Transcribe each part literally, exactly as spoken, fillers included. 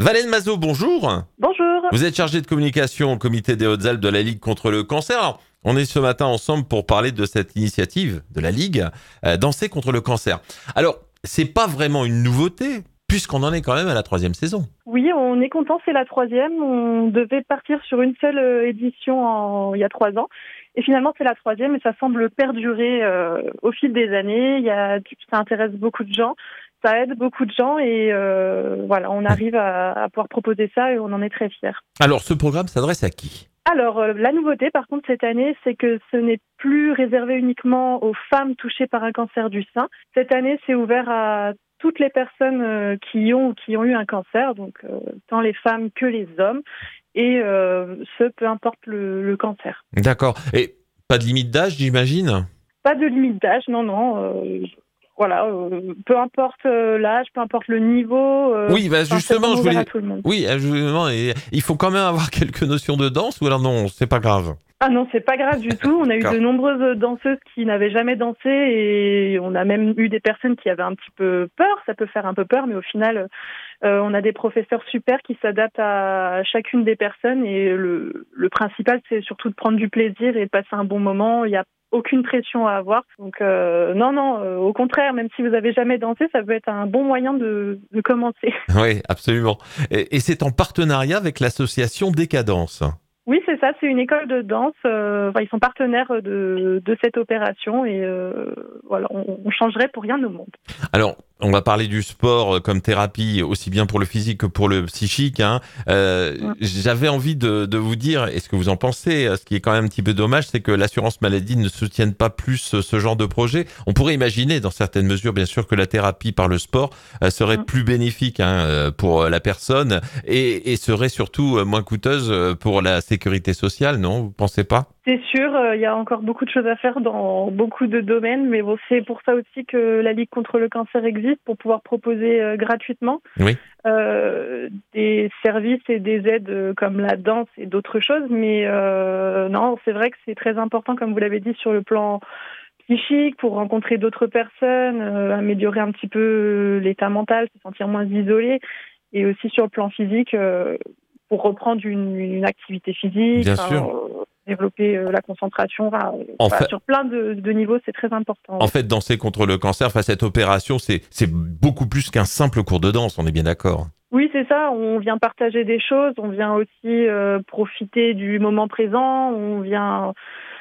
Valène Mazot, bonjour. Bonjour. Vous êtes chargée de communication au comité des Hautes-Alpes de la Ligue contre le cancer. Alors, on est ce matin ensemble pour parler de cette initiative de la Ligue, euh, Danser contre le cancer. Alors, c'est pas vraiment une nouveauté, puisqu'on en est quand même à la troisième saison. Oui, on est content, c'est la troisième. On devait partir sur une seule euh, édition en, il y a trois ans. Et finalement, c'est la troisième et ça semble perdurer euh, au fil des années. Il y a, ça intéresse beaucoup de gens, ça aide beaucoup de gens et euh, voilà, on arrive à, à pouvoir proposer ça et on en est très fiers. Alors, ce programme s'adresse à qui ? Alors, euh, la nouveauté, par contre, cette année, c'est que ce n'est plus réservé uniquement aux femmes touchées par un cancer du sein. Cette année, c'est ouvert à toutes les personnes euh, qui ont qui ont eu un cancer, donc euh, tant les femmes que les hommes, et euh, ce, peu importe le, le cancer. D'accord. Et pas de limite d'âge, j'imagine ? Pas de limite d'âge, non, non. Euh, voilà, euh, peu importe euh, l'âge, peu importe le niveau. Euh, oui, bah justement, je voulais. Tout le monde. Oui, justement, et il faut quand même avoir quelques notions de danse, ou alors non, c'est pas grave. Ah non, c'est pas grave du tout. On a eu de nombreuses danseuses qui n'avaient jamais dansé et on a même eu des personnes qui avaient un petit peu peur. Ça peut faire un peu peur, mais au final, euh, on a des professeurs super qui s'adaptent à chacune des personnes et le, le principal, c'est surtout de prendre du plaisir et de passer un bon moment. Il y a aucune pression à avoir. Donc euh, non, non, euh, au contraire, même si vous avez jamais dansé, ça peut être un bon moyen de, de commencer. Oui, absolument. Et, et c'est en partenariat avec l'association Décadence. Oui, c'est ça, c'est une école de danse. Euh, enfin, ils sont partenaires de, de cette opération et euh, voilà, on, on changerait pour rien au monde. Alors, on va parler du sport comme thérapie, aussi bien pour le physique que pour le psychique. Hein. Euh, ouais. J'avais envie de, de vous dire, est-ce que vous en pensez ? Ce qui est quand même un petit peu dommage, c'est que l'assurance maladie ne soutienne pas plus ce genre de projet. On pourrait imaginer, dans certaines mesures, bien sûr, que la thérapie par le sport serait ouais. plus bénéfique hein, pour la personne et, et serait surtout moins coûteuse pour la sécurité sociale, non ? Vous pensez pas ? C'est sûr, il y a encore beaucoup de choses à faire dans beaucoup de domaines, mais bon, c'est pour ça aussi que la Ligue contre le cancer existe, pour pouvoir proposer euh, gratuitement oui. euh, des services et des aides euh, comme la danse et d'autres choses. Mais euh, non, c'est vrai que c'est très important, comme vous l'avez dit, sur le plan psychique, pour rencontrer d'autres personnes, euh, améliorer un petit peu l'état mental, se sentir moins isolé, et aussi sur le plan physique, euh, pour reprendre une, une activité physique. Bien sûr. Euh, développer euh, la concentration, enfin, voilà, fait, sur plein de, de niveaux, c'est très important. En fait, danser contre le cancer, enfin, cette opération, c'est, c'est beaucoup plus qu'un simple cours de danse, on est bien d'accord. Oui, c'est ça, on vient partager des choses, on vient aussi euh, profiter du moment présent, on vient...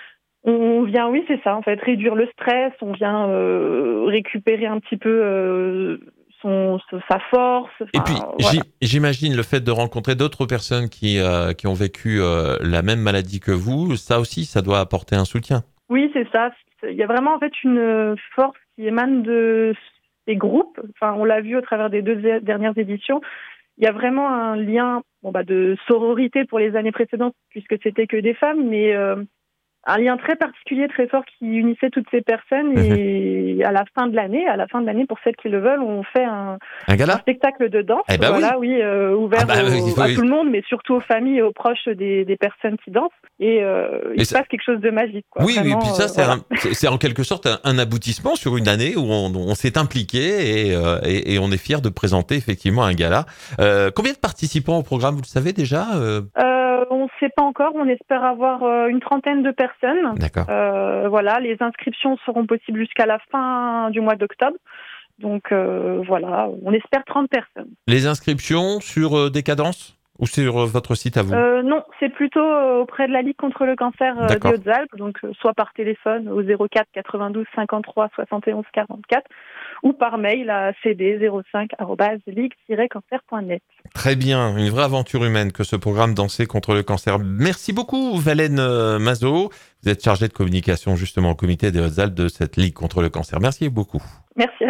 On vient, oui, c'est ça, en fait, réduire le stress, on vient euh, récupérer un petit peu... Euh, Son, sa force. Et puis, voilà. J'imagine le fait de rencontrer d'autres personnes qui, euh, qui ont vécu euh, la même maladie que vous, ça aussi, ça doit apporter un soutien. Oui, c'est ça. Il y a vraiment en fait une force qui émane de ces groupes. Enfin, on l'a vu au travers des deux dernières éditions. Il y a vraiment un lien bon, bah, de sororité pour les années précédentes, puisque c'était que des femmes, mais... Euh, un lien très particulier, très fort qui unissait toutes ces personnes et mmh. à la fin de l'année, à la fin de l'année, pour celles qui le veulent, on fait un, un, un spectacle de danse, eh ben voilà, oui, oui euh, ouvert ah bah, au, oui. à tout le monde, mais surtout aux familles et aux proches des, des personnes qui dansent. Et euh, il et se ça... passe quelque chose de magique. Quoi, oui, vraiment, oui, et puis ça, euh, c'est, voilà. un, c'est, c'est en quelque sorte un, un aboutissement sur une année où on, on s'est impliqué et, euh, et, et on est fiers de présenter effectivement un gala. Euh, combien de participants au programme, vous le savez déjà euh... Euh, on ne sait pas encore, on espère avoir euh, une trentaine de personnes. D'accord. Euh, voilà, les inscriptions seront possibles jusqu'à la fin du mois d'octobre. Donc euh, voilà, on espère trente personnes. Les inscriptions sur euh, Décadence ou sur euh, votre site à vous ? euh, Non, c'est plutôt euh, auprès de la Ligue contre le cancer euh, des Hautes-Alpes, donc euh, soit par téléphone au zéro quatre quatre-vingt-douze cinquante-trois soixante et onze quarante-quatre ou par mail à c d zéro cinq arobase ligue tiret cancer point net. Très bien, une vraie aventure humaine que ce programme Danser contre le cancer. Merci beaucoup Valène Mazot. Vous êtes chargée de communication justement au comité des Hautes-Alpes de cette Ligue contre le cancer. Merci beaucoup. Merci.